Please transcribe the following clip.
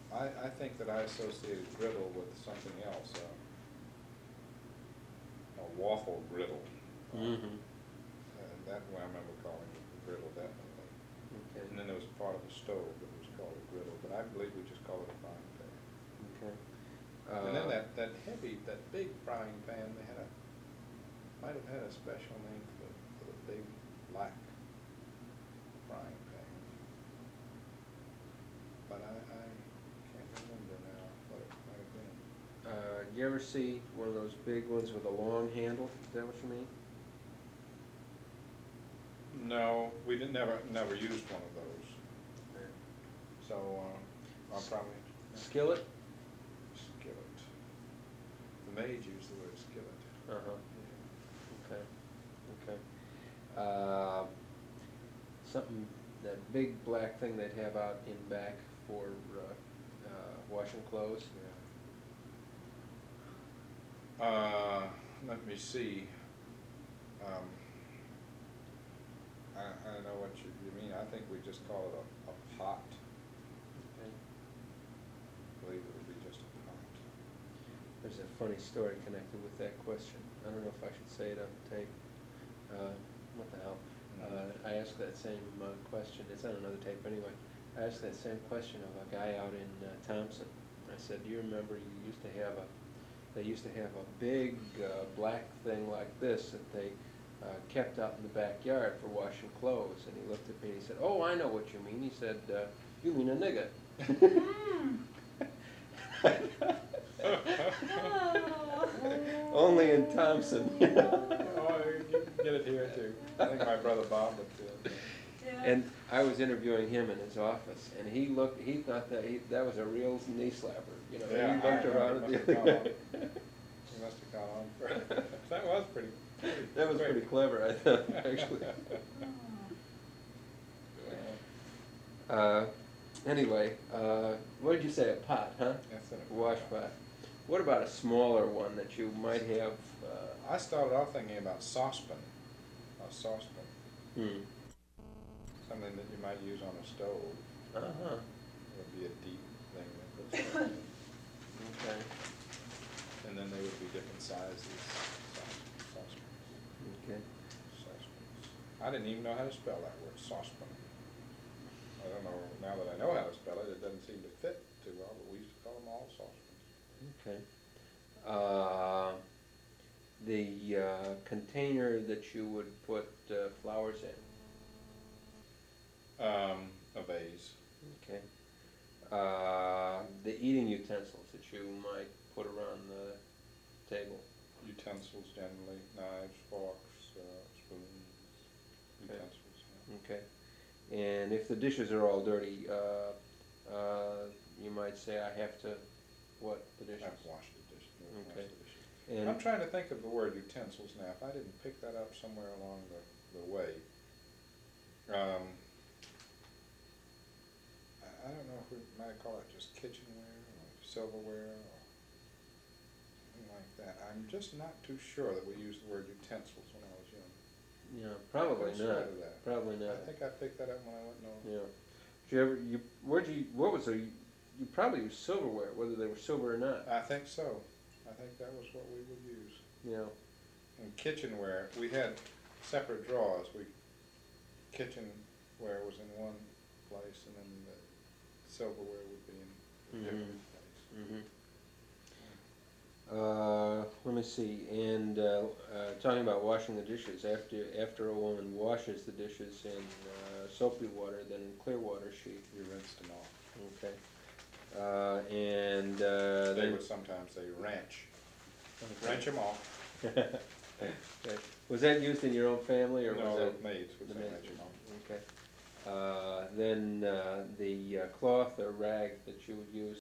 I think that I associated griddle with something else, a waffle griddle. Mm-hmm. That one I remember calling it the griddle, definitely. Okay. And then there was part of the stove that was called a griddle, but I believe we just called it a frying pan. Okay. And then that big frying pan, might have had a special name for the big black frying pan. But I can't remember now what it might have been. You ever see one of those big ones with a long handle? Is that what you mean? No, we never used one of those. So I'll probably Skillet? skillet. The maids use the word skillet. Uh-huh. Yeah. Okay. Something, that big black thing they'd have out in back for washing clothes. Yeah. Let me see. I know what you mean. I think we just call it a pot. Okay. I believe it would be just a pot. There's a funny story connected with that question. I don't know if I should say it on tape. What the hell? I asked that same question. It's on another tape anyway. I asked that same question of a guy out in Thompson. I said, "Do you remember they used to have a big black thing like this that they kept out in the backyard for washing clothes?" And he looked at me and he said, "Oh, I know what you mean." He said, "You mean a nigga." Only in Thompson. Oh, you can get it here too. I think my brother Bob would do it. Yeah. And I was interviewing him in his office, and he thought that was a real knee slapper. You know, Yeah, he looked around at the other guy. He must have gone on for that was pretty That was quick. pretty clever, I thought, actually. Anyway, what did you say, a pot, huh? That's it. Wash pot. What about a smaller one that you might have? I started off thinking about saucepan. A saucepan. Hmm. Something that you might use on a stove. Uh-huh. It would be a deep thing that puts stuff in. Okay. And then they would be different sizes. Saucepans. Okay. Saucepans. I didn't even know how to spell that word, saucepan. I don't know, now that I know how to spell it, it doesn't seem to fit too well, but we used to call them all saucepans. Okay. The container that you would put flowers in. A vase. Okay. The eating utensils that you might put around the table. Utensils generally, knives, forks, spoons, Okay. utensils. Yeah. Okay. And if the dishes are all dirty, you might say, I have to, what, the dishes? I've washed the dishes. Okay. Washed the dishes. And I'm trying to think of the word utensils now. If I didn't pick that up somewhere along the way. I don't know if we might call it just kitchenware or silverware or something like that. I'm just not too sure that we used the word utensils when I was young. yeah, probably I couldn't swear not. to that. Probably not. I think I picked that up when I went over. Yeah. Did you ever, what was you probably used silverware, whether they were silver or not. I think so. I think that was what we would use. Yeah. And kitchenware, we had separate drawers. Kitchenware was in one place, and then the silverware would be in a different place. Let me see, and talking about washing the dishes, after a woman washes the dishes in soapy water, then in clear water, she, You rinsed them off. okay. And They then, would sometimes say wrench. Wrench them off. okay. Was that used in your own family, or was No, that? the maids would the say maids? wrench them off. Okay. Then the cloth or rag that you would use